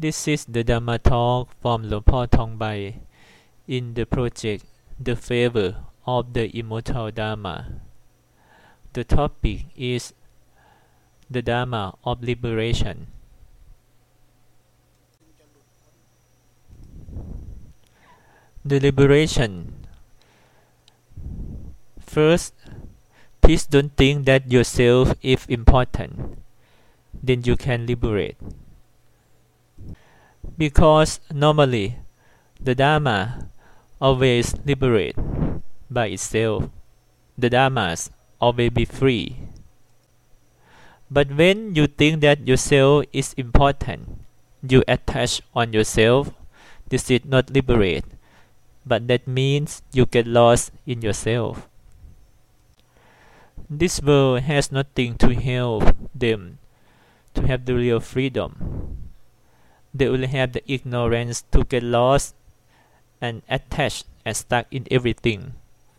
This is the Dhamma talk from Luang Por Thongbai in the project The Favor of the Immortal Dharma. The topic is the Dharma of Liberation. The liberation. First, please don't think that yourself is important. Then you can liberate. Because normally, the Dharma always liberate by itself. The Dharmas always be free. But when you think that yourself is important, you attach on yourself. This is not liberate, but that means you get lost in yourself. This world has nothing to help them to have the real freedom. They will have the ignorance to get lost and attached and stuck in everything.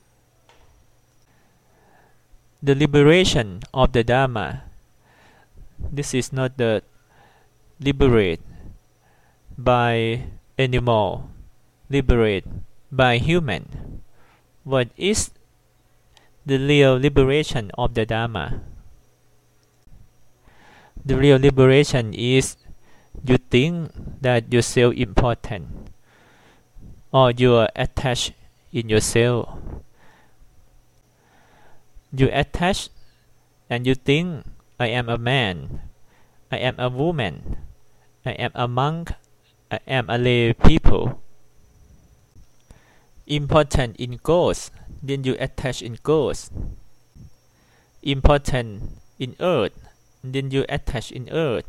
The liberation of the Dharma. This is not the liberate by animal, liberate by human. What is the real liberation of the Dharma? The real liberation is you think that yourself important, or you are attached in yourself. You attach and you think, I am a man, I am a woman, I am a monk, I am a lay people. Important in ghosts, then you attach in ghosts. Important in earth, then you attach in earth.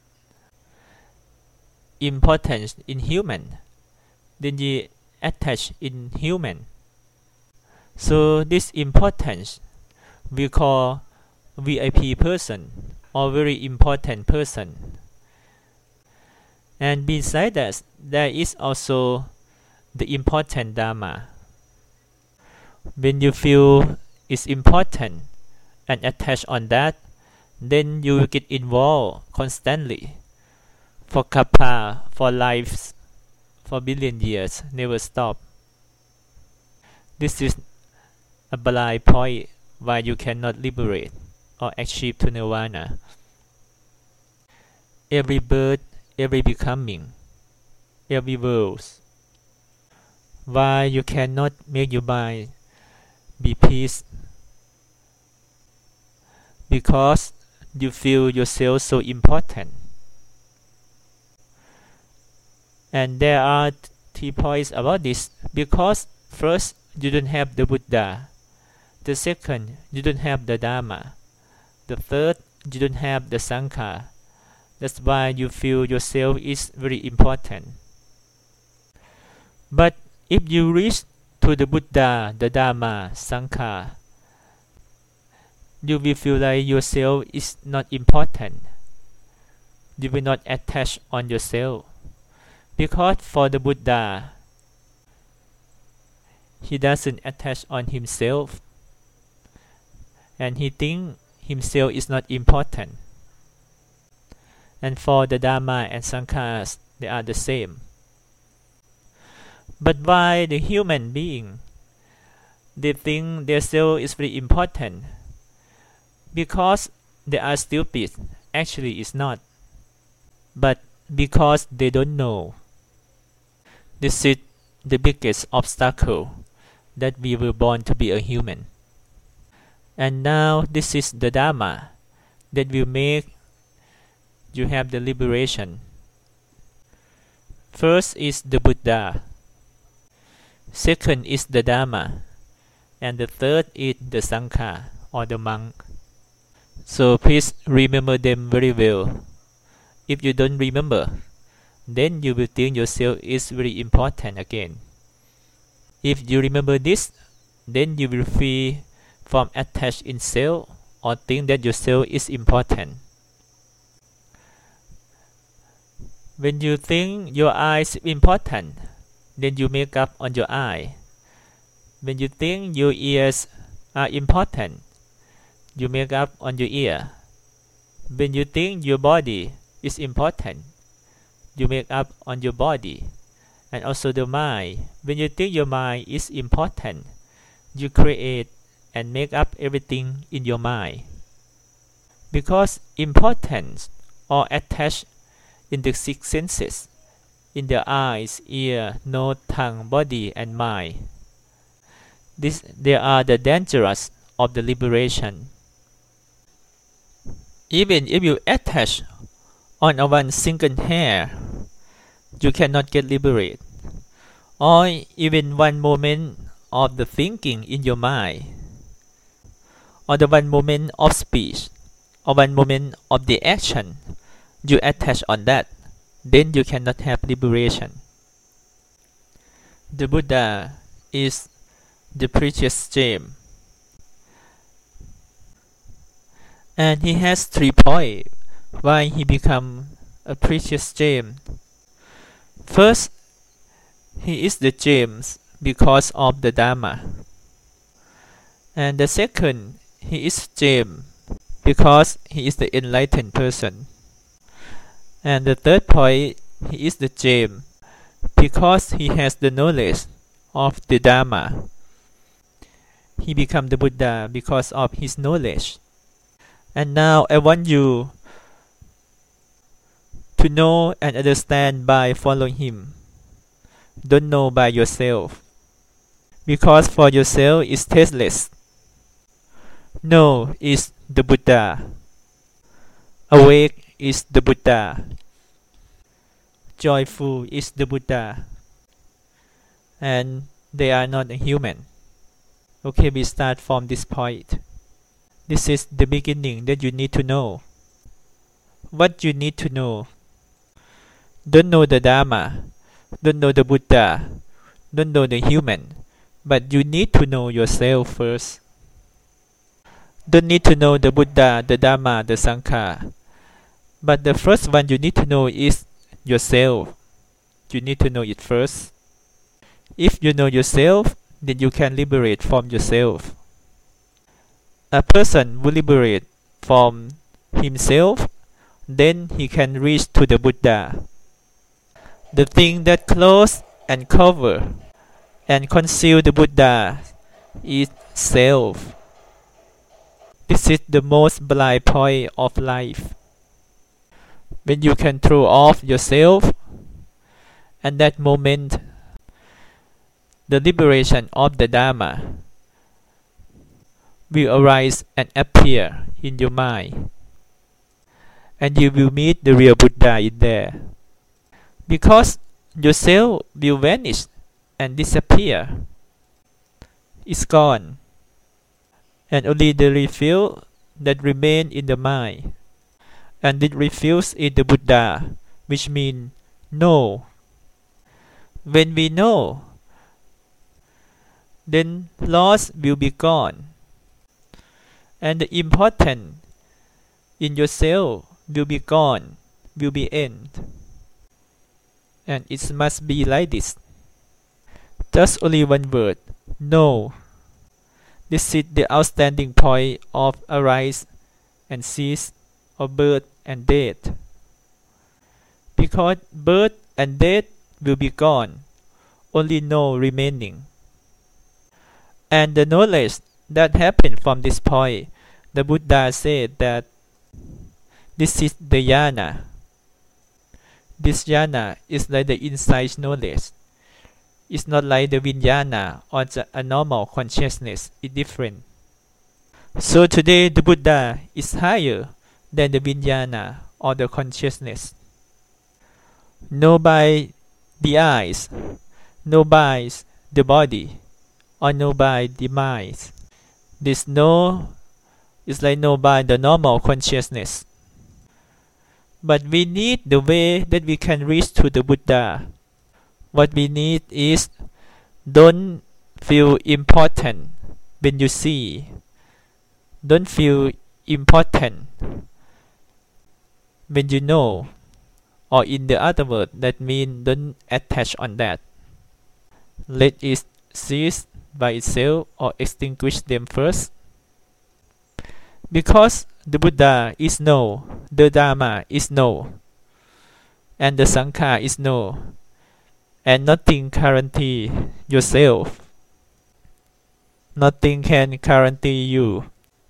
Importance in human, then you attach in human. So this importance we call VIP person or very important person. And beside that, there is also the important Dharma. When you feel it's important and attach on that, then you will get involved constantly. For kappa, for lives, for billion years, never stop. This is a blind point why you cannot liberate or achieve to nirvana. Every birth, every becoming, every world. Why you cannot make your mind be peace? Because you feel yourself so important. And there are 3 points about this. Because first, you don't have the Buddha. The second, you don't have the Dharma. The third, you don't have the Sangha. That's why you feel yourself is very important. But if you reach to the Buddha, the Dharma, Sangha, you will feel like yourself is not important. You will not attach on yourself. Because for the Buddha, he doesn't attach on himself. And he thinks himself is not important. And for the Dharma and Sanghas, they are the same. But why the human being, they think their self is very important? Because they are stupid. Actually, it's not. But because they don't know. This is the biggest obstacle that we were born to be a human. And now this is the Dharma that will make you have the liberation. First is the Buddha. Second is the Dharma. And the third is the Sangha or the monk. So please remember them very well. If you don't remember, then you will think yourself is very important again. If you remember this, then you will free from attached in self or think that yourself is important. When you think your eye is important, then you make up on your eye. When you think your ears are important, you make up on your ear. When you think your body is important, you make up on your body, and also the mind. When you think your mind is important, you create and make up everything in your mind. Because importance or attached in the six senses, in the eyes, ear, nose, tongue, body, and mind. They are the dangers of the liberation. Even if you attach on one single hair, you cannot get liberated. Or even one moment of the thinking in your mind, or the one moment of speech, or one moment of the action, you attach on that, then you cannot have liberation. The Buddha is the precious gem, and he has 3 points why he become a precious gem. First, he is the gems because of the Dharma, and the second, he is gem because he is the enlightened person, and the third point, he is the gem because he has the knowledge of the Dharma. He become the Buddha because of his knowledge. And now I want you to know and understand by following him. Don't know by yourself, because for yourself is tasteless. Know is the Buddha. Awake is the Buddha. Joyful is the Buddha. And they are not a human. Okay, we start from this point. This is the beginning that you need to know. What you need to know. Don't know the Dharma, don't know the Buddha, don't know the human, but you need to know yourself first. Don't need to know the Buddha, the Dharma, the Sangha, but the first one you need to know is yourself. You need to know it first. If you know yourself, then you can liberate from yourself. A person will liberate from himself, then he can reach to the Buddha. The thing that close and cover and conceal the Buddha is self. This is the most blind point of life. When you can throw off yourself, at that moment, the liberation of the Dharma will arise and appear in your mind, and you will meet the real Buddha in there. Because yourself will vanish and disappear. It's gone. And only the refill that remain in the mind. And it refills in the Buddha, which means know. When we know, then loss will be gone. And the important in yourself will be gone, will be end. And it must be like this. Just only one word, no. This is the outstanding point of arise and cease, of birth and death. Because birth and death will be gone, only no remaining. And the knowledge that happened from this point, the Buddha said that this is the jhana. This jhana is like the inside knowledge. It's not like the vijnana or a normal consciousness. It's different. So today the Buddha is higher than the vijnana or the consciousness. Know by the eyes, know by the body, or know by the mind. This know is like know by the normal consciousness. But we need the way that we can reach to the Buddha. What we need is don't feel important when you see. Don't feel important when you know. Or in the other word, that means don't attach on that. Let it cease by itself or extinguish them first. Because the Buddha is no, the Dharma is no. and the sankhara is no, and nothing guarantee yourself. Nothing can guarantee you,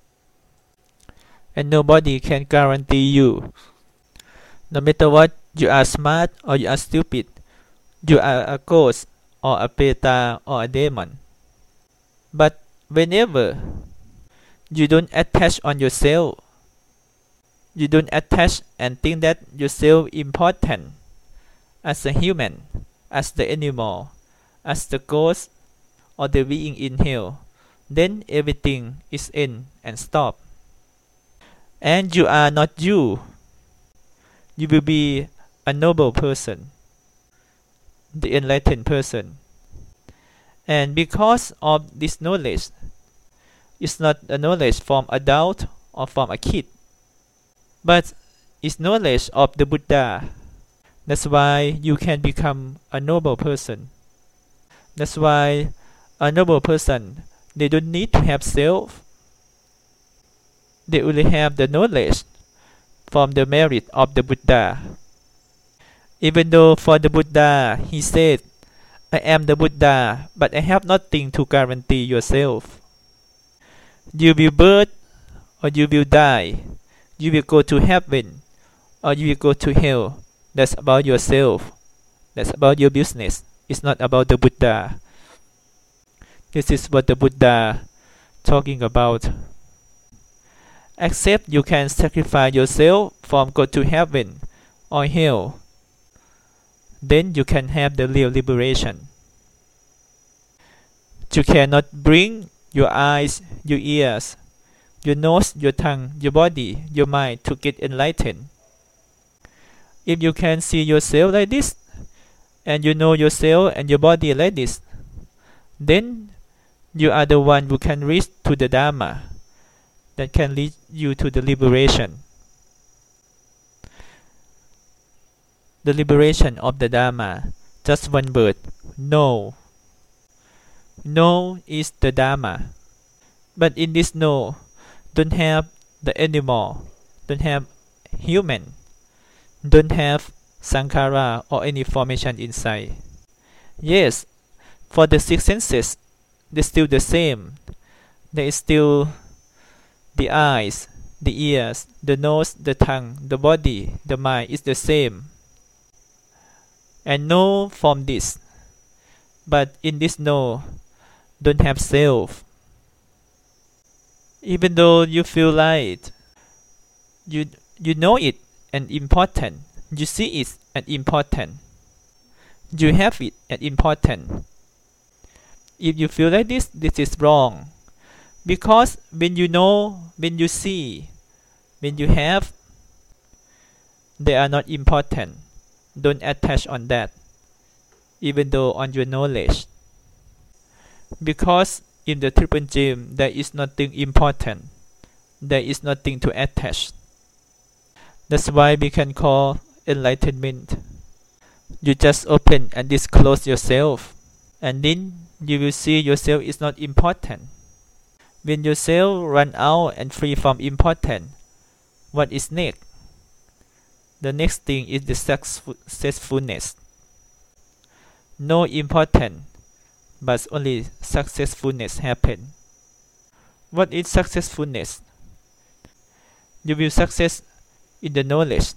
and nobody can guarantee you. No matter what, you are smart or you are stupid, you are a ghost or a preta or a demon. But whenever you don't attach on yourself, you don't attach and think that yourself important as a human, as the animal, as the ghost or the being in hell, then everything is end and stop. And you are not you. You will be a noble person, the enlightened person. And because of this knowledge, it's not a knowledge from adult or from a kid, but it's knowledge of the Buddha. That's why you can become a noble person. That's why a noble person, they don't need to have self. They only have the knowledge from the merit of the Buddha. Even though for the Buddha, he said, I am the Buddha, but I have nothing to guarantee yourself. You will birth or you will die. You will go to heaven or you will go to hell. That's about yourself. That's about your business. It's not about the Buddha. This is what the Buddha talking about. Except you can sacrifice yourself from go to heaven or hell, then you can have the real liberation. You cannot bring your eyes, your ears, your nose, your tongue, your body, your mind to get enlightened. If you can see yourself like this, and you know yourself and your body like this, then you are the one who can reach to the Dharma that can lead you to the liberation. The liberation of the Dharma. Just one word. No. No is the Dharma. But in this no, don't have the animal, don't have human, don't have sankhara or any formation inside. Yes, for the six senses, they're still the same. There is still the eyes, the ears, the nose, the tongue, the body, the mind is the same. And know from this. But in this know, don't have self. Even though you feel like you know it and important, you see it and important, you have it and important. If you feel like this is wrong. Because when you know, when you see, when you have, they are not important. Don't attach on that, even though on your knowledge. Because in the triple gem, there is nothing important. There is nothing to attach. That's why we can call enlightenment. You just open and disclose yourself, and then you will see yourself is not important. When yourself run out and free from important, what is next? The next thing is the successfulness. No important, but only successfulness happen. What is successfulness? You will success in the knowledge.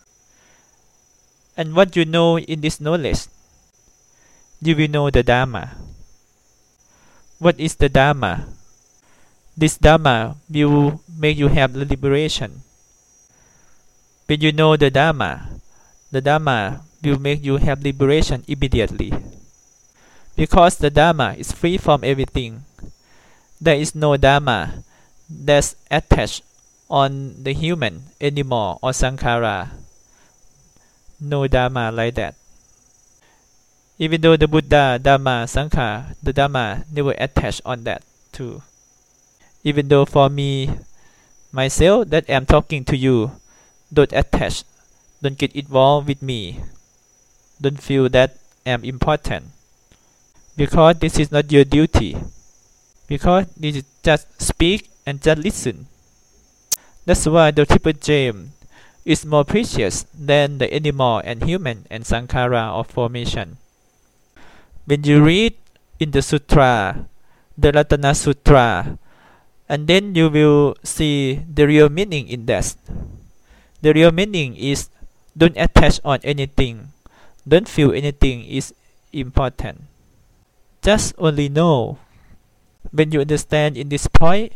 And what you know in this knowledge, you will know the Dharma. What is the Dharma? This Dharma will make you have the liberation. When you know the Dharma will make you have liberation immediately. Because the Dharma is free from everything. There is no Dharma that's attached on the human, animal, or sankhara. No Dharma like that. Even though the Buddha, Dharma, Sankhara, the Dharma never attached on that too. Even though for me, myself that I'm talking to you, don't attach, don't get involved with me, don't feel that I'm important, because this is not your duty, because this is just speak and just listen. That's why the triple gem is more precious than the animal and human and sankhara of formation. When you read in the sutra, the Ratana Sutra, and then you will see the real meaning in that. The real meaning is don't attach on anything, don't feel anything is important. Just only know. When you understand in this point,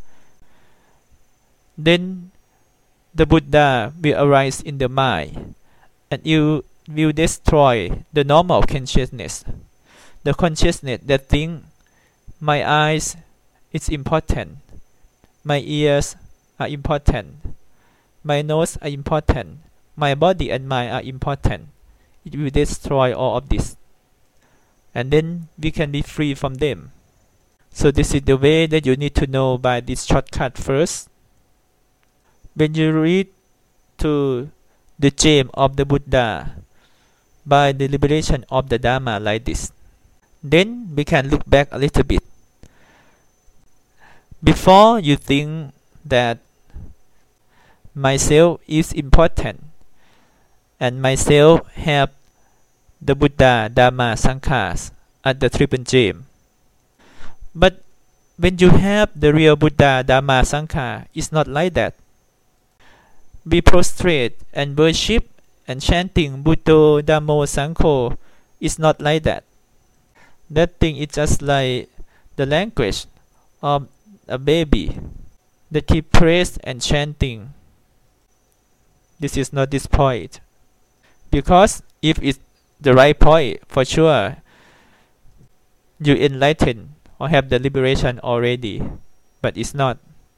then the Buddha will arise in the mind, and you will destroy the normal consciousness, the consciousness that think my eyes is important, my ears are important, my nose are important, my body and mind are important. It will destroy all of this, and then we can be free from them. So this is the way that you need to know by this shortcut first. When you read to the gem of the Buddha by the liberation of the Dharma like this, then we can look back a little bit. Before you think that myself is important and myself have the Buddha, Dharma, Sankhas at the triple gem. But when you have the real Buddha, Dharma, Sangha, it's not like that. We prostrate and worship and chanting Buddho, Dhammo, Sangho is not like that. That thing is just like the language of a baby that keep praise and chanting. This is not this point. Because if it's the right point, for sure, you enlighten or have the liberation already, but it's not.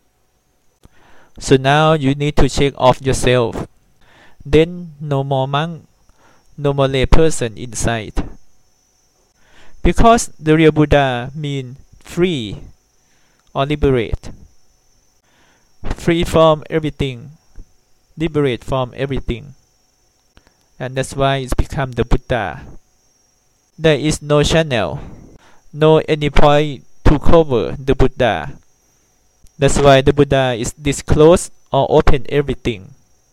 So now you need to check off yourself. Then no more monk, no more lay person inside. Because the real Buddha means free or liberate. Free from everything, liberate from everything. And that's why it's become the Buddha. There is no channel, no any point to cover the Buddha. That's why the Buddha is disclosed or open everything.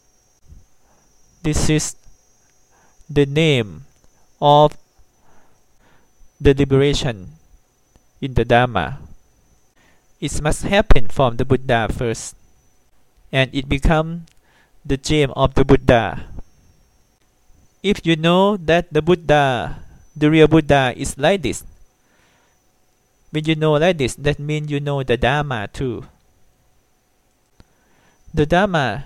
This is the name of the liberation in the Dharma. It must happen from the Buddha first, and it becomes the gem of the Buddha. If you know that the Buddha, the real Buddha is like this, when you know like this, that means you know the Dharma too. The Dharma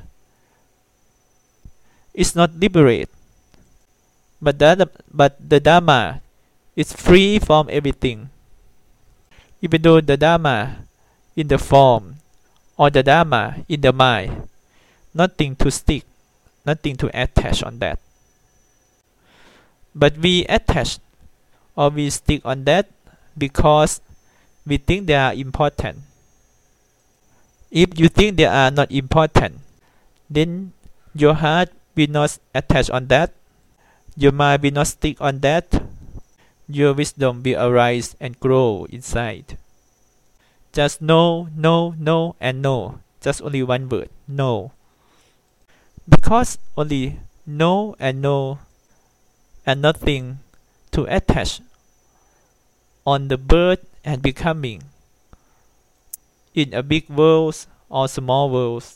is not liberate, but the Dharma is free from everything. Even though the Dharma in the form or the Dharma in the mind, nothing to stick, nothing to attach on that. But we attach or we stick on that because we think they are important. If you think they are not important, then your heart will not attach on that, your mind will not stick on that, your wisdom will arise and grow inside. Just no, no, no, and no. Just only one word, no. Because only no and no and nothing to attach on the birth and becoming in a big world or small world,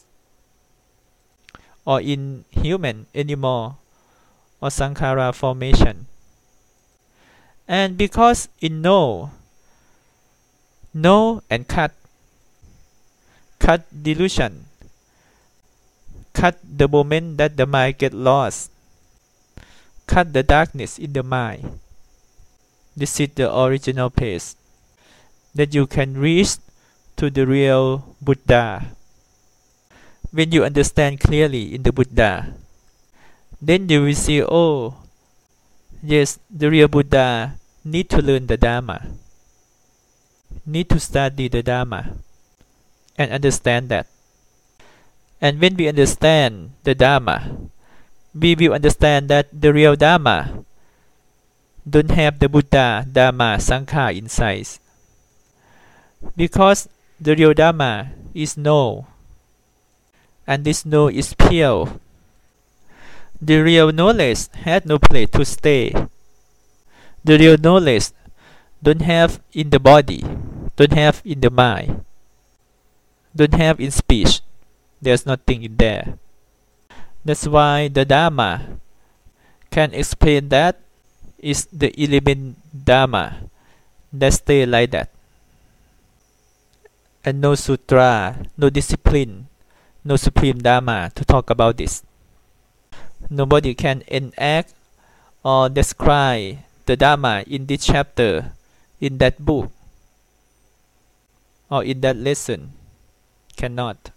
or in human, animal, or sankhara formation. And because in no and cut delusion, cut the moment that the mind get lost, cut the darkness in the mind. This is the original place that you can reach to the real Buddha. When you understand clearly in the Buddha, then you will see, oh, yes, the real Buddha need to learn the Dharma, need to study the Dharma, and understand that. And when we understand the Dharma, we will understand that the real Dharma don't have the Buddha, Dharma, Sangha inside. Because the real Dharma is no, and this no is pure, The real knowledge has no place to stay. The real knowledge don't have in the body, don't have in the mind, don't have in speech. There's nothing in there. That's why the Dharma can explain that is the element Dharma that stay like that. And no sutra, no discipline, no supreme Dharma to talk about this. Nobody can enact or describe the Dharma in this chapter, in that book, or in that lesson. Cannot.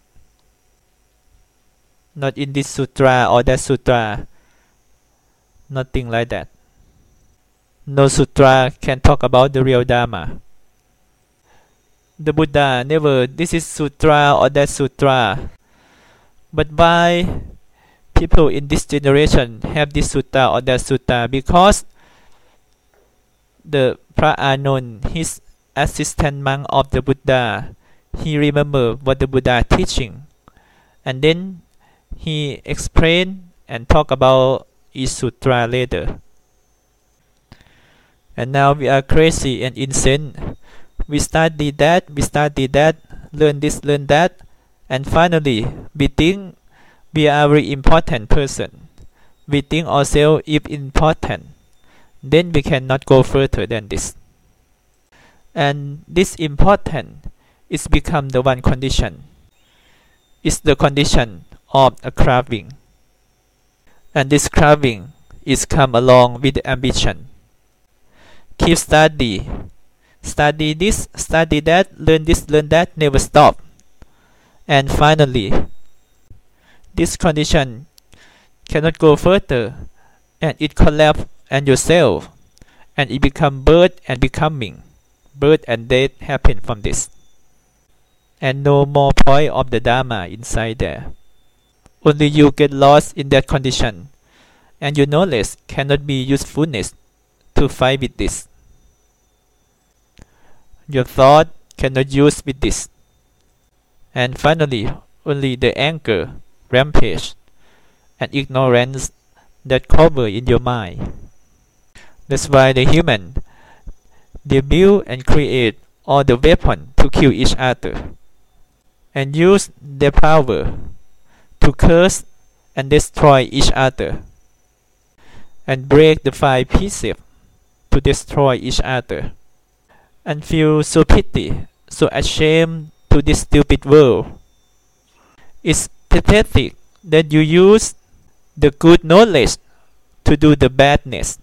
Not in this sutra or that sutra. Nothing like that. No sutra can talk about the real Dharma. The Buddha never, this is sutra or that sutra. But why people in this generation have this sutta or that sutta? Because the Phra-Anon, his assistant monk of the Buddha, he remember what the Buddha teaching, and then he explain and talk about each sutra later. And now we are crazy and insane. We study that, learn this, learn that, and finally we think we are a very important person. We think ourselves is important. Then we cannot go further than this. And this important is become the one condition. It's the condition of a craving. And this craving is come along with the ambition. Keep study this, study that, learn this, learn that, never stop. And finally, this condition cannot go further, and it collapse and yourself, and it become birth and becoming. Birth and death happen from this. And no more point of the Dharma inside there. Only you get lost in that condition, and your knowledge cannot be usefulness to fight with this. Your thought cannot use with this. And finally, only the anger, rampage, and ignorance that cover in your mind. That's why the human, they build and create all the weapons to kill each other, and use their power to curse and destroy each other, and break the five precepts to destroy each other, and feel so pity, so ashamed to this stupid world. It's pathetic that you use the good knowledge to do the badness.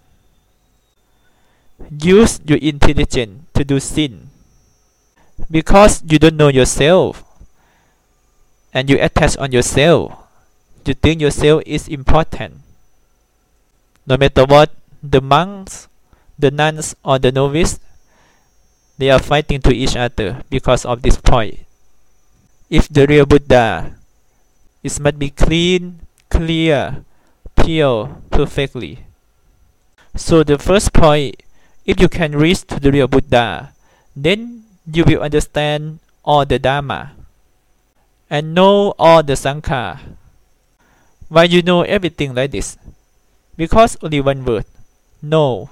Use your intelligence to do sin. Because you don't know yourself, and you attach on yourself. You think yourself is important. No matter what, the monks, the nuns, or the novice, they are fighting to each other because of this point. If the real Buddha, it must be clean, clear, pure, perfectly. So the first point, if you can reach to the real Buddha, then you will understand all the Dharma and know all the Sankhara. Why you know everything like this? Because only one word, no.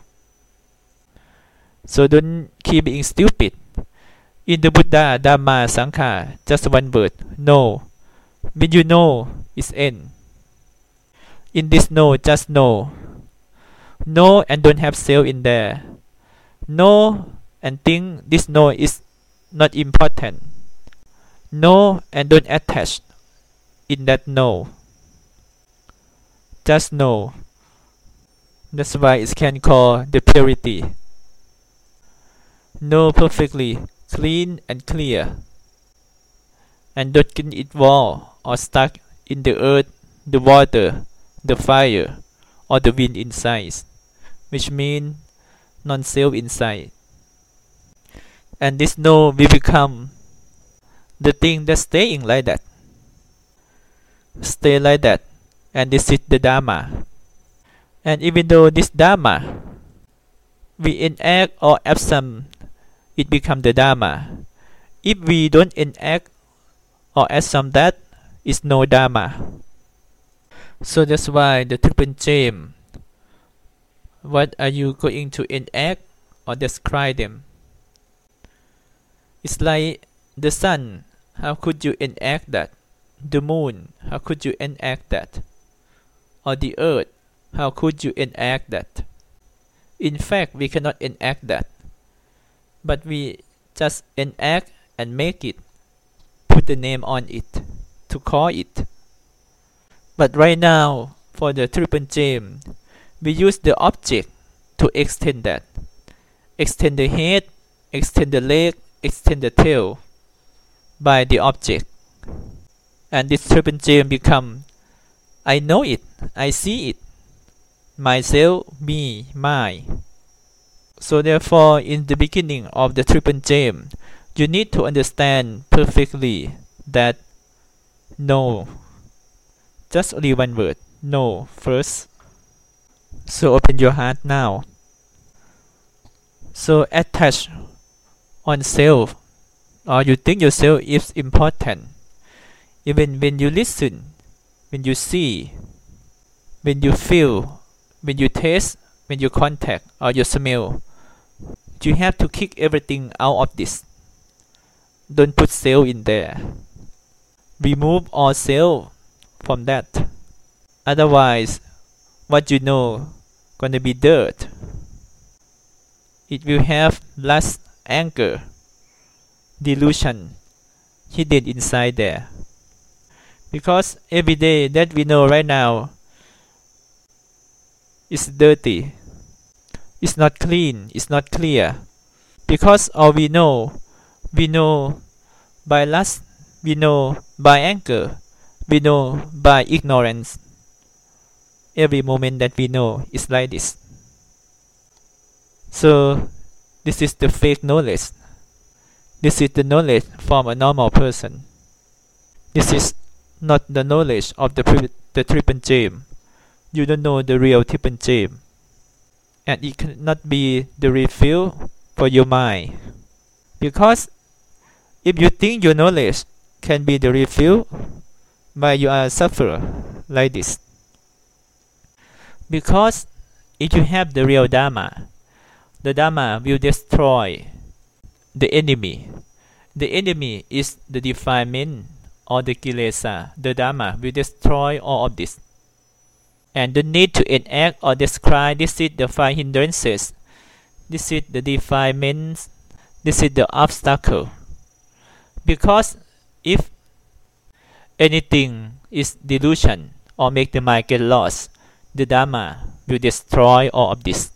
So don't keep being stupid. In the Buddha, Dharma, Sankhara, just one word, no. When you know, it's end. In this no, just no. No and don't have self in there. No and think this no is not important. No and don't attach in that no. Just no. That's why it can call the purity. Know perfectly, clean and clear. And don't get involved or stuck in the earth, the water, the fire, or the wind inside, which means non-self inside. And this no will become the thing that's staying like that. Stay like that, and this is the Dharma. And even though this Dharma, we enact or absent, it becomes the Dharma. If we don't enact or assume that, it's no Dharma. So that's why the triple gem. What are you going to enact or describe them? It's like the sun. How could you enact that? The moon. How could you enact that? Or the earth. How could you enact that? In fact, we cannot enact that. But we just enact and make it. Put the name on it. To call it. But right now, for the triple gem, we use the object to extend that. Extend the head, extend the leg, extend the tail by the object. And this triple gem become, I know it, I see it, myself, me, my. So therefore, in the beginning of the triple gem, you need to understand perfectly that no. Just only one word, no, first. So open your heart now. So attach on self, or you think yourself is important. Even when you listen, when you see, when you feel, when you taste, when you contact, or you smell, you have to kick everything out of this. Don't put self in there. Remove all self from that. Otherwise, what you know gonna be dirt. It will have lust, anger, delusion hidden inside there. Because every day that we know right now is dirty. It's not clean, it's not clear. Because all we know by lust, we know by anger, we know by ignorance. Every moment that we know is like this. So this is the fake knowledge. This is the knowledge from a normal person. This is not the knowledge of the triple gem. You don't know the real triple gem. And it cannot be the refill for your mind. Because if you think your knowledge can be the refill, but you are sufferer like this. Because if you have the real Dharma, the Dharma will destroy the enemy. The enemy is the defilement or the kilesa. The Dharma will destroy all of this. And the need to enact or describe, this is the five hindrances. This is the defilements. This is the obstacle. Because if anything is delusion or make the mind get lost, the Dharma will destroy all of this.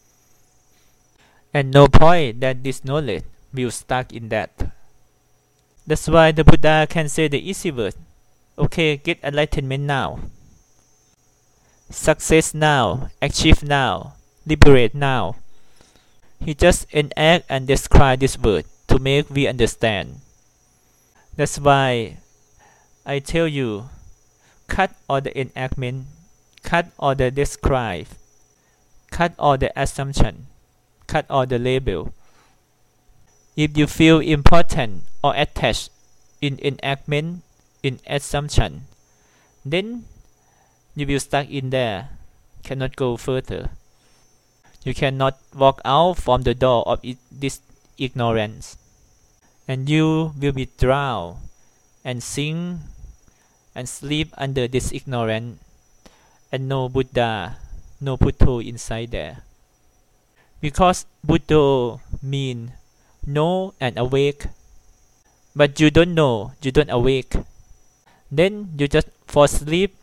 And no point that this knowledge will stuck in that. That's why the Buddha can say the easy word. Okay, get enlightenment now. Success now, achieve now, liberate now. He just enact and describe this word to make we understand. That's why I tell you, cut all the enactment, cut all the describe, cut all the assumption, cut all the label. If you feel important or attached in enactment, in assumption, then you will stuck in there, cannot go further. You cannot walk out from the door of this ignorance. And you will be drowned and sink and sleep under this ignorance, and no Buddha, no Buddha inside there. Because Buddha mean know and awake, but you don't know, you don't awake. Then you just fall asleep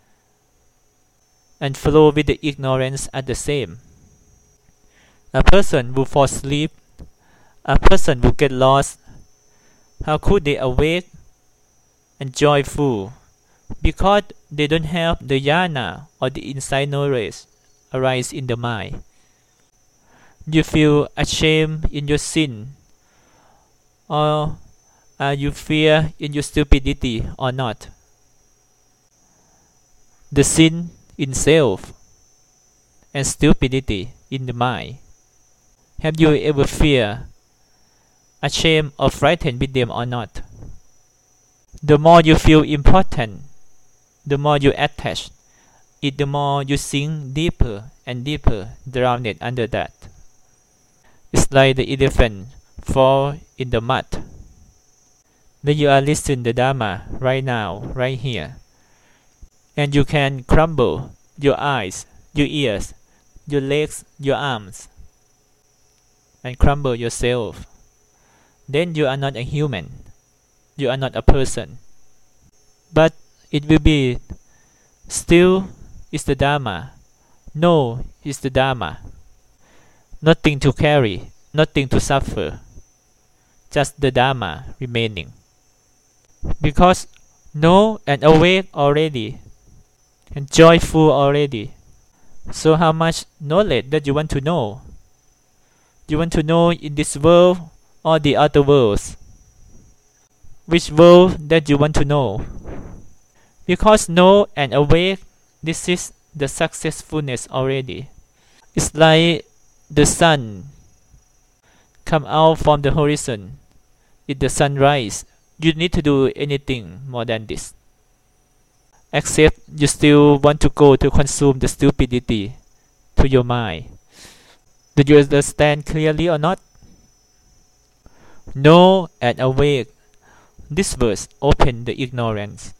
and flow with the ignorance at the same. A person will fall asleep, a person will get lost. How could they awake and joyful? Because they don't have the jhana or the inside knowledge arise in the mind. You feel ashamed in your sin, or you fear in your stupidity or not. The sin in self and stupidity in the mind. Have you ever fear, ashamed or frightened with them or not? The more you feel important, the more you attach, it, the more you sink deeper and deeper, drowned under that. It's like the elephant fall in the mud. When you are listening to the Dharma right now, right here, and you can crumble your eyes, your ears, your legs, your arms, and crumble yourself, then you are not a human. You are not a person. But it will be still is the Dharma. No is the Dharma. Nothing to carry, nothing to suffer. Just the Dharma remaining. Because know and awake already, and joyful already. So how much knowledge that you want to know? You want to know in this world or the other worlds? Which world that you want to know? Because know and awake, this is the successfulness already. It's like the sun come out from the horizon. If the sun rise, you need to do anything more than this. Except you still want to go to consume the stupidity to your mind. Do you understand clearly or not? Know and awake. This verse open the ignorance.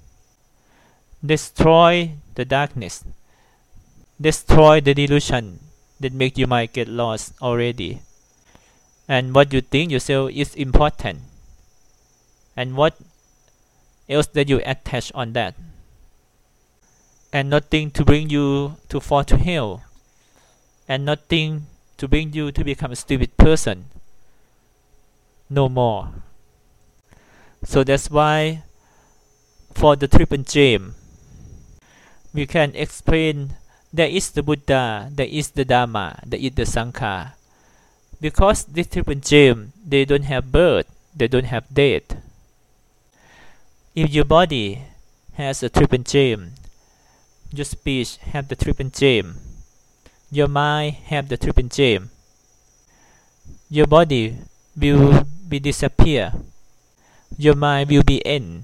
Destroy the darkness. Destroy the delusion that make your mind get lost already. And what you think yourself is important. And what else that you attach on that. And nothing to bring you to fall to hell. And nothing to bring you to become a stupid person. No more. So that's why for the triple gem, we can explain there is the Buddha, there is the Dharma, there is the Sangha. Because this triple gem, they don't have birth, they don't have death. If your body has a triple gem, your speech have the triple gem, your mind have the triple gem, your body will be disappear, your mind will be end,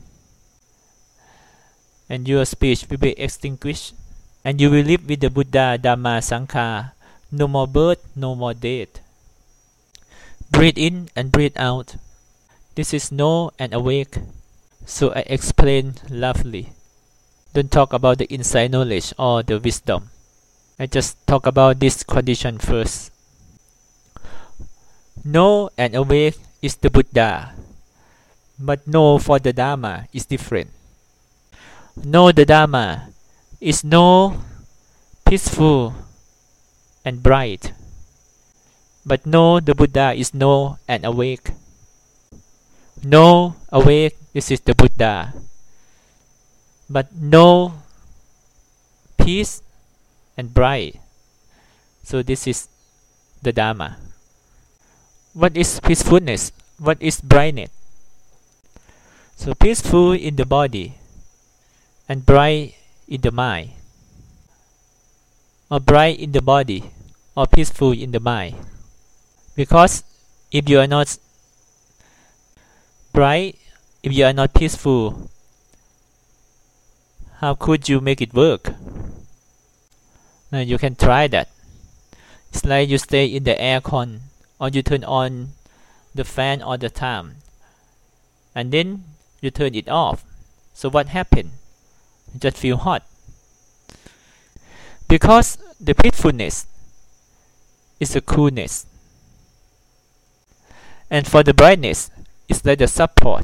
and your speech will be extinguished, and you will live with the Buddha, Dharma, Sangha. No more birth, no more death. Breathe in and breathe out. This is know and awake. So I explain lovely. Don't talk about the inside knowledge or the wisdom. I just talk about this condition first. Know and awake is the Buddha. But know for the Dharma is different. Know the Dharma is know peaceful and bright. But know the Buddha is know and awake. Know, awake, this is the Buddha. But know, peace and bright. So this is the Dharma. What is peacefulness? What is brightness? So peaceful in the body and bright in the mind. Or bright in the body or peaceful in the mind. Because if you are not bright, if you are not peaceful, how could you make it work? Now you can try that. It's like you stay in the aircon or you turn on the fan all the time and then you turn it off. So what happened? You just feel hot. Because the peacefulness is a coolness. And for the brightness, it's like the support.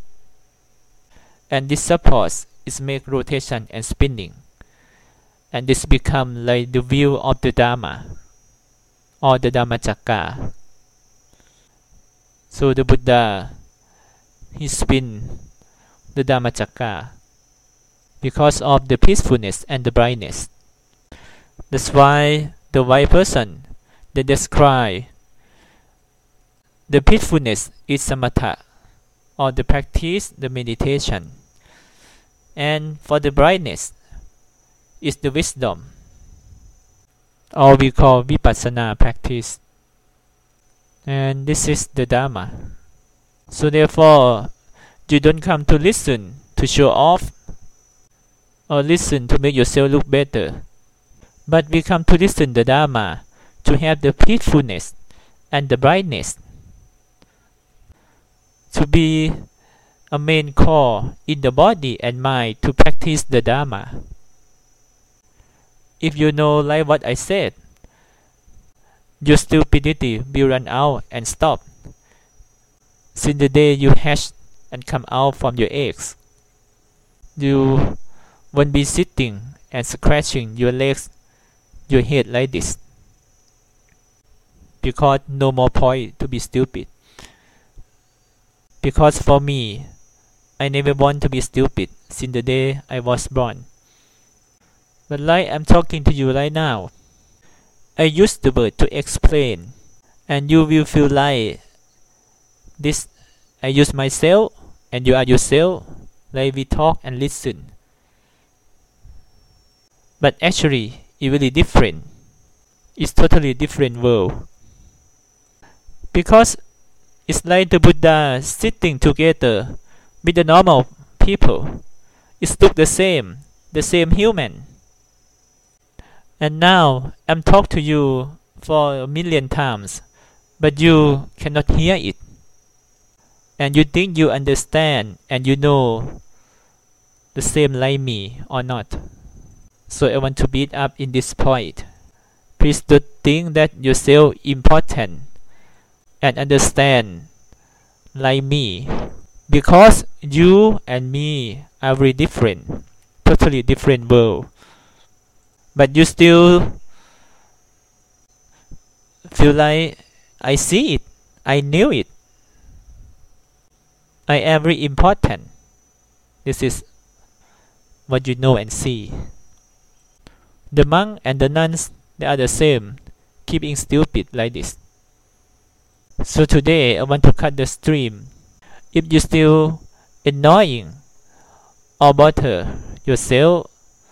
And this support is make rotation and spinning. And this become like the wheel of the Dharma or the Dhammacakka. So the Buddha, he spin the Dhammacakka because of the peacefulness and the brightness. That's why the white person, they describe the peacefulness is samatha, or the practice, the meditation. And for the brightness is the wisdom, or we call vipassana practice. And this is the Dharma. So therefore, you don't come to listen, to show off, or listen to make yourself look better. But we come to listen the Dharma to have the peacefulness and the brightness, to be a main core in the body and mind to practice the Dharma. If you know like what I said, your stupidity will run out and stop. Since the day you hatch and come out from your eggs, you won't be sitting and scratching your legs, your head like this, because no more point to be stupid. Because for me, I never want to be stupid since the day I was born. But like I'm talking to you right now, I use the word to explain, and you will feel like this. I use myself, and you are yourself, like we talk and listen. But actually, it's really different. It's totally different world. Because it's like the Buddha sitting together with the normal people. It looks the same human. And now I'm talking to you for 1,000,000 times, but you cannot hear it. And you think you understand and you know the same like me or not. So I want to beat up in this point. Please don't think that yourself important and understand like me, because you and me are very different, totally different world. But you still feel like I see it, I knew it, I am very important. This is what you know and see. The monk and the nuns, they are the same, keeping stupid like this. So today I want to cut the stream. If you still annoying or bother yourself,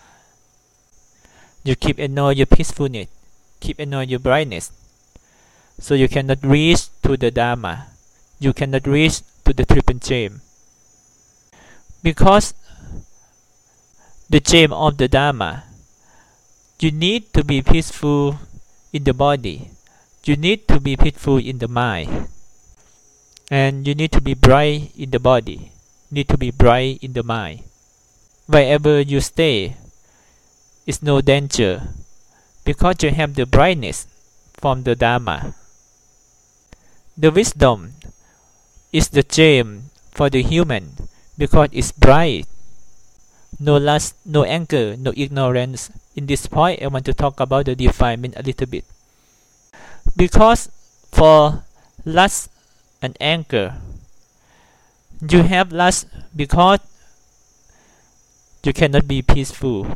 you keep annoy your peacefulness, keep annoy your brightness. So you cannot reach to the Dharma. You cannot reach to the triple gem. Because the gem of the Dharma, you need to be peaceful in the body. You need to be peaceful in the mind. And you need to be bright in the body. Need to be bright in the mind. Wherever you stay, it's no danger, because you have the brightness from the Dharma. The wisdom is the gem for the human, because it's bright. No lust, no anger, no ignorance. In this point, I want to talk about the defilement a little bit. Because for lust and anger, you have lust because you cannot be peaceful.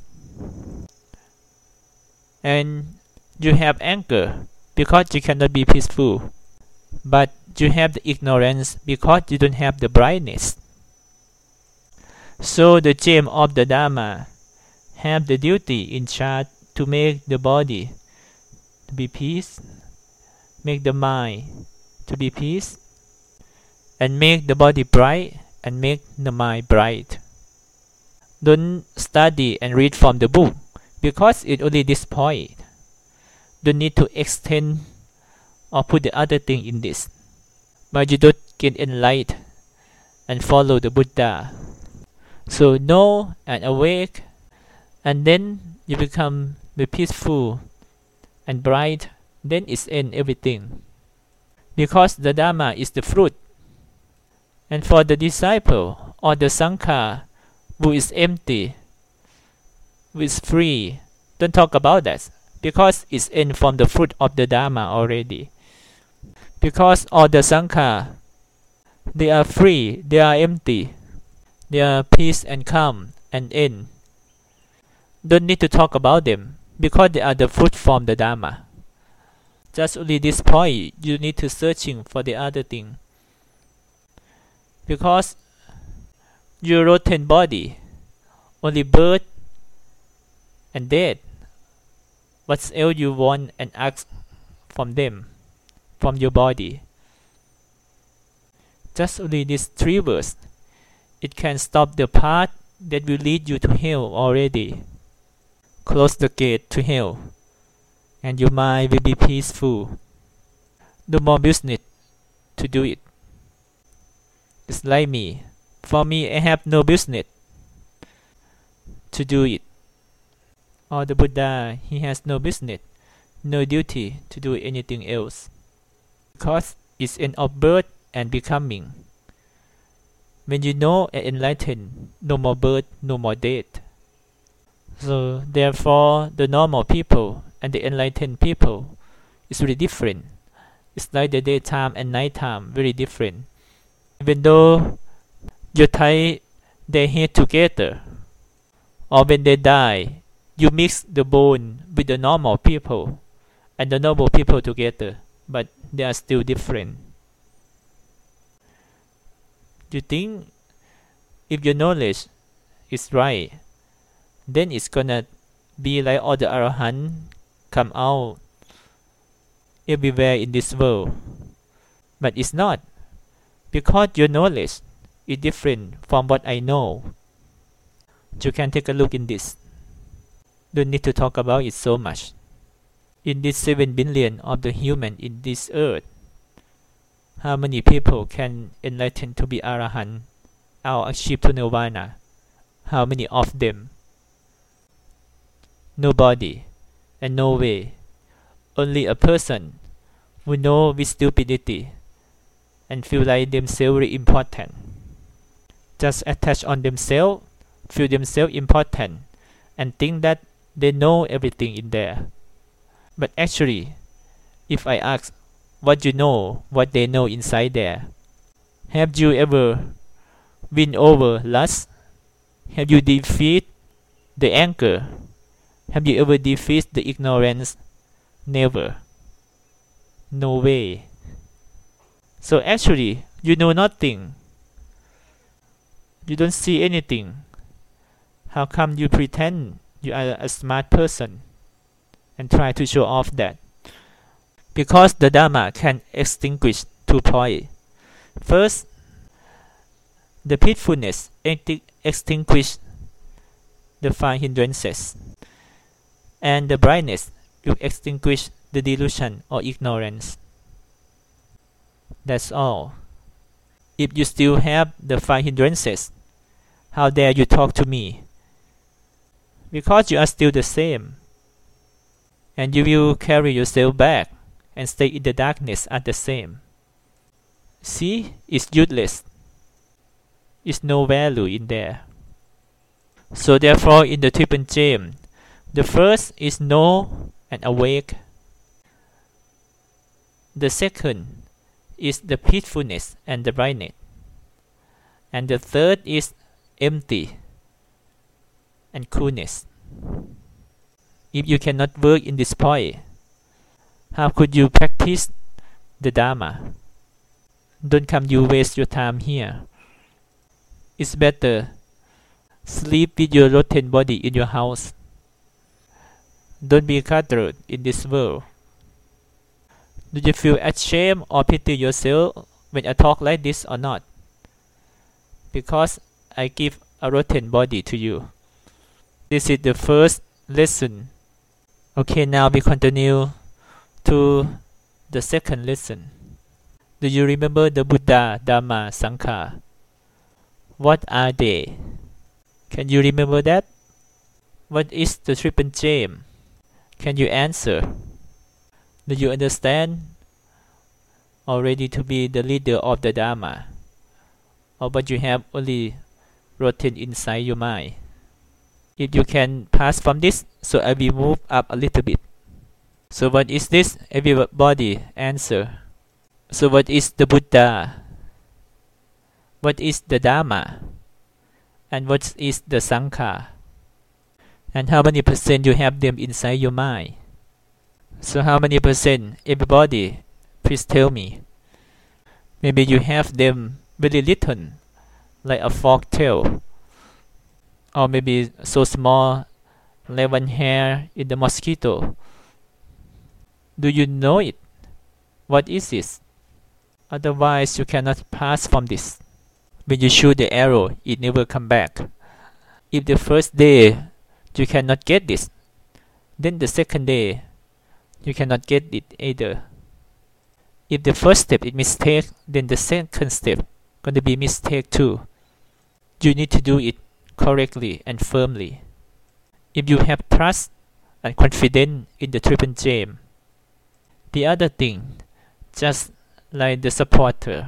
And you have anger because you cannot be peaceful. But you have the ignorance because you don't have the brightness. So the gem of the Dharma have the duty in charge to make the body to be peace, make the mind to be peace, and make the body bright and make the mind bright. Don't study and read from the book, because it only this point. Don't need to extend or put the other thing in this. But you don't get enlightened and follow the Buddha. So know and awake, and then you become the peaceful and bright. Then it's end everything. Because the Dharma is the fruit. And for the disciple or the Sangha who is empty, who is free, don't talk about that, because it's in from the fruit of the Dharma already. Because all the Sangha, they are free, they are empty, they are peace and calm and in. Don't need to talk about them, because they are the fruit from the Dharma. Just only this point, you need to searching for the other thing. Because your rotten body, only birth and death. What else you want and ask from them, from your body? Just only these 3 words. It can stop the path that will lead you to hell already. Close the gate to hell, and your mind will be peaceful. No more business to do it. It's like me. For me, I have no business to do it. Or the Buddha, he has no business, no duty to do anything else. Because it's end of birth and becoming. When you know and enlighten, no more birth, no more death. So therefore, the normal people and the enlightened people is really different. It's like the daytime and nighttime, very different. Even though you tie their head together, or when they die, you mix the bone with the normal people and the noble people together, but they are still different. You think if your knowledge is right, then it's gonna be like all the arahants come out everywhere in this world. But it's not, because your knowledge is different from what I know. You can take a look in this. Don't need to talk about it so much. In this 7 billion of the human in this earth, how many people can enlighten to be arahant or achieve to nirvana? How many of them? Nobody, and no way. Only a person who know with stupidity and feel like themselves very important. Just attach on themselves, feel themselves important, and think that they know everything in there. But actually, if I ask what you know, what they know inside there, have you ever win over lust? Have you defeated the anger? Have you ever defeated the ignorance? Never. No way. So actually, you know nothing. You don't see anything. How come you pretend you are a smart person and try to show off that? Because the Dharma can extinguish 2 points. First, the peacefulness extinguish the 5 hindrances, and the brightness will extinguish the delusion or ignorance. That's all. If you still have the 5 hindrances, how dare you talk to me? Because you are still the same, and you will carry yourself back and stay in the darkness at the same. See, it's useless. It's no value in there. So therefore, in the Triple Gem, the first is know and awake. The second is the peacefulness and the brightness. And the third is empty and coolness. If you cannot work in this point, how could you practice the Dharma? Don't come you waste your time here. It's better sleep with your rotten body in your house. Don't be cluttered in this world. Do you feel ashamed or pity yourself when I talk like this or not? Because I give a rotten body to you. This is the first lesson. Okay, now we continue to the second lesson. Do you remember the Buddha, Dharma, Sangha? What are they? Can you remember that? What is the Triple Gem? Can you answer? Do you understand? Or ready to be the leader of the Dharma? Or but you have only rotten inside your mind? If you can pass from this, so I will move up a little bit. So what is this? Everybody answer. So what is the Buddha? What is the Dharma? And what is the Sangha? And how many percent you have them inside your mind? So how many percent? Everybody, please tell me. Maybe you have them very little, like a fork tail. Or maybe so small, like one hair in the mosquito. Do you know it? What is this? Otherwise you cannot pass from this. When you shoot the arrow, it never come back. If the first day you cannot get this, then the second day you cannot get it either. If the first step is mistake, then the second step going to be mistake too. You need to do it correctly and firmly. If you have trust and confidence in the triple gem. The other thing, just like the supporter,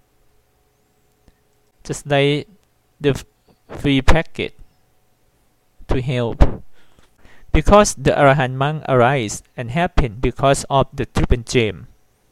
just like the free packet to help. Because the Arahant monk arise and happen because of the triple gem.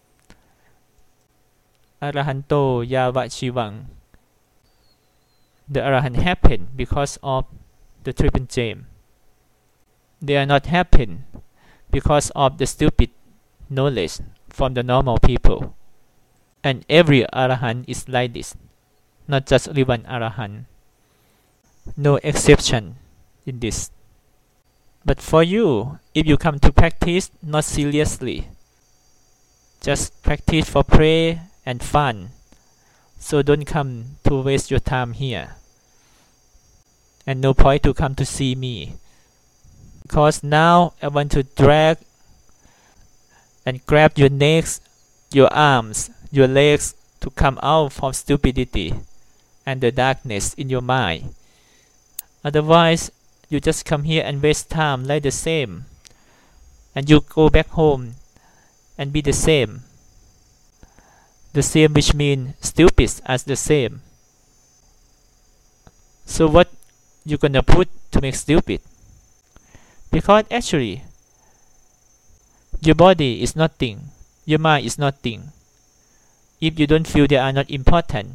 Arahanto Yava Chivang. The Arahant happen because of the triple gem. They are not happen because of the stupid knowledge from the normal people. And every Arahant is like this, not just only one Arahant. No exception in this. But for you, if you come to practice not seriously, just practice for play and fun, so don't come to waste your time here. And no point to come to see me. Because now I want to drag and grab your necks, your arms, your legs to come out from stupidity and the darkness in your mind. Otherwise, you just come here and waste time like the same. And you go back home and be the same. The same which means stupid as the same. So what you gonna put to make stupid? Because actually, your body is nothing, your mind is nothing. If you don't feel they are not important,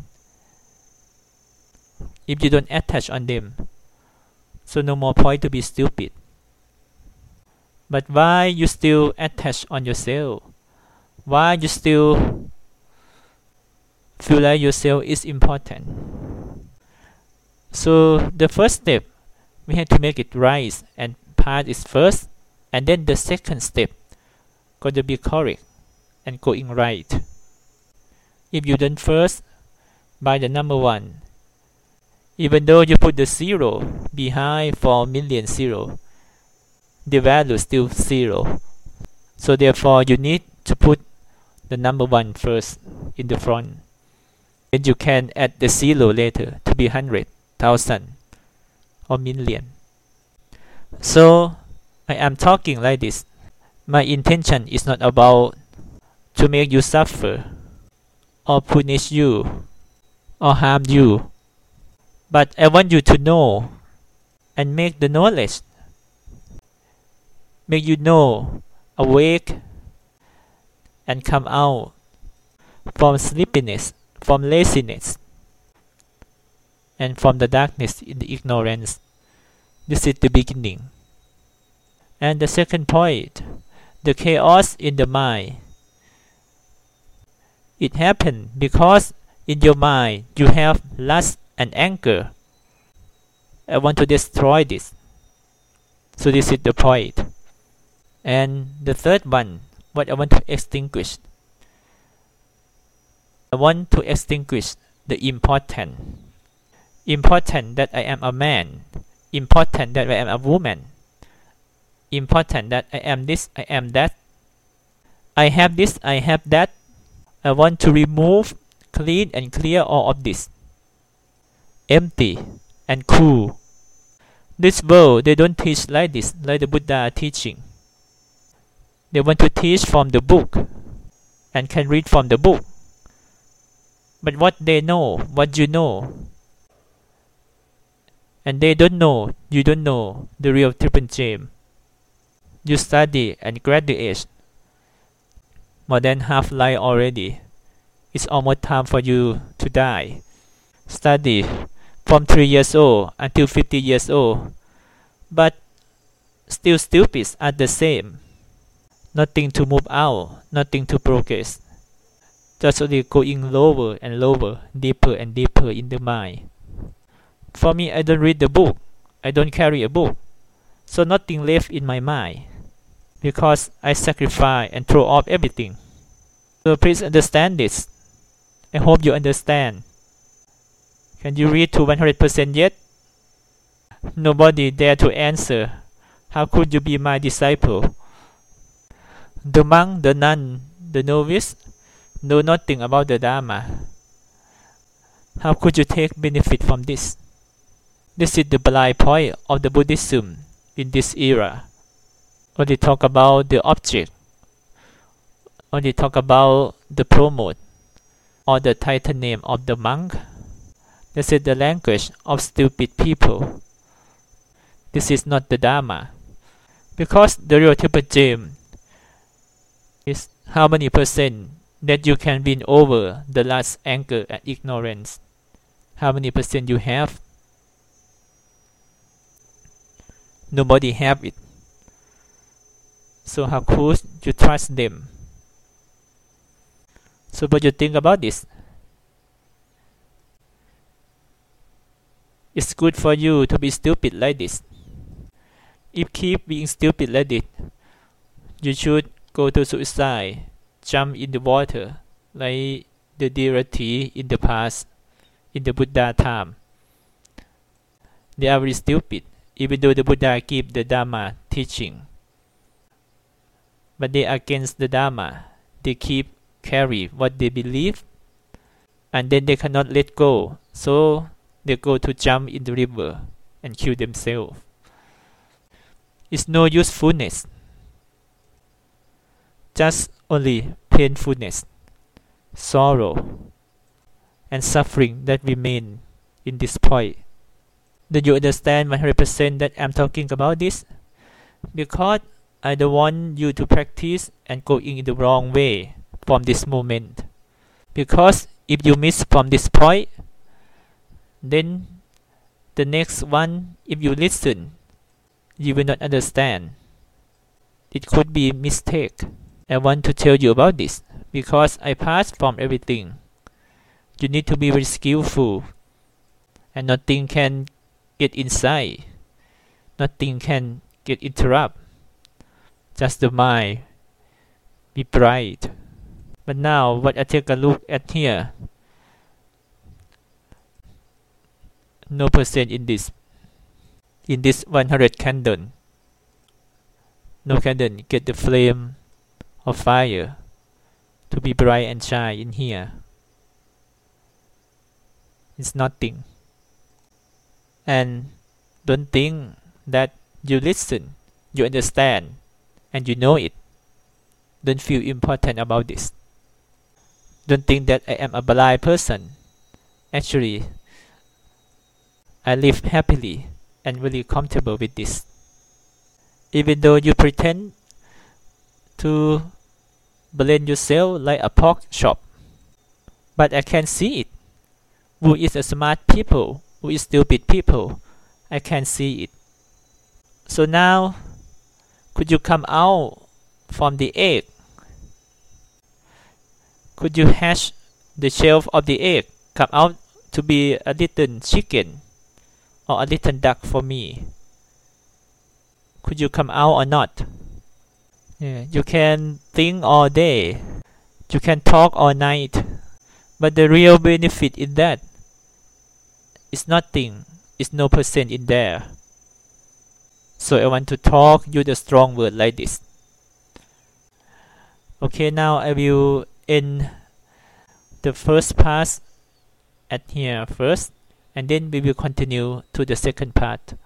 if you don't attach on them, so no more point to be stupid. But why you still attach on yourself? Why you still feel like yourself is important? So the first step, we have to make it right and path is first, and then the second step going to be correct and going right. If you done first by the number 1, even though you put the 0 behind for million 0, the value is still 0. So therefore you need to put the number 1 first in the front. Then you can add the 0 later to be 100, 1000 or million. So I am talking like this. My intention is not about to make you suffer or punish you or harm you. But I want you to know and make the knowledge, make you know, awake and come out from sleepiness, from laziness, and from the darkness in the ignorance. This is the beginning. And the second point, the chaos in the mind. It happened because in your mind you have lust and anger. I want to destroy this. So this is the point. And the third one, what I want to extinguish. I want to extinguish the important. Important that I am a man. Important that I am a woman. Important that I am this, I am that. I have this, I have that. I want to remove, clean and clear all of this. Empty and cool. This world, they don't teach like this, like the Buddha teaching. They want to teach from the book and can read from the book. But what they know, what you know, and they don't know, you don't know the real triple gem. You study and graduate more than half life already. It's almost time for you to die. Study from 3 years old until 50 years old, but still stupid are the same. Nothing to move out, nothing to progress. Just only going lower and lower, deeper and deeper in the mind. For me, I don't read the book. I don't carry a book. So nothing left in my mind. Because I sacrifice and throw off everything. So please understand this. I hope you understand. Can you read to 100% yet? Nobody dare to answer, "How could you be my disciple?" The monk, the nun, the novice know nothing about the Dharma. How could you take benefit from this? This is the blind point of the Buddhism in this era. Only talk about the object, only talk about the promote or the title name of the monk. This is the language of stupid people. This is not the Dharma. Because the real temple gem is how many percent that you can win over the last anger and ignorance. How many percent you have? Nobody have it. So how could you trust them? So what you think about this? It's good for you to be stupid like this. If keep being stupid like this, you should go to suicide, jump in the water, like the devotee in the past, in the Buddha time. They are very stupid, even though the Buddha give the Dharma teaching. But they are against the Dharma. They keep carry what they believe, and then they cannot let go. So they go to jump in the river and kill themselves. It's no usefulness. Just only painfulness, sorrow, and suffering that remain in this point. Do you understand 100% that I'm talking about this? Because I don't want you to practice and go in the wrong way from this moment. Because if you miss from this point, then the next one, if you listen, you will not understand. It could be a mistake. I want to tell you about this because I passed from everything. You need to be very skillful, and nothing can get inside. Nothing can get interrupt. Just the mind be bright. But now, what I take a look at here, no percent in this 100 candle. No candle get the flame of fire to be bright and shine in here. It's nothing. And don't think that you listen, you understand, and you know it. Don't feel important about this. Don't think that I am a blind person. Actually, I live happily and really comfortable with this. Even though you pretend to blend yourself like a pork chop, but I can see it. Who is a smart people? Who is stupid people? I can see it. So now, could you come out from the egg? Could you hatch the shell of the egg, come out to be a little chicken or a little duck for me? Could you come out or not? Yeah, you can think all day, you can talk all night, but the real benefit in that is nothing, is no percent in there. So I want to talk you the strong word like this. Okay, now I will end the first part at here first, and then we will continue to the second part.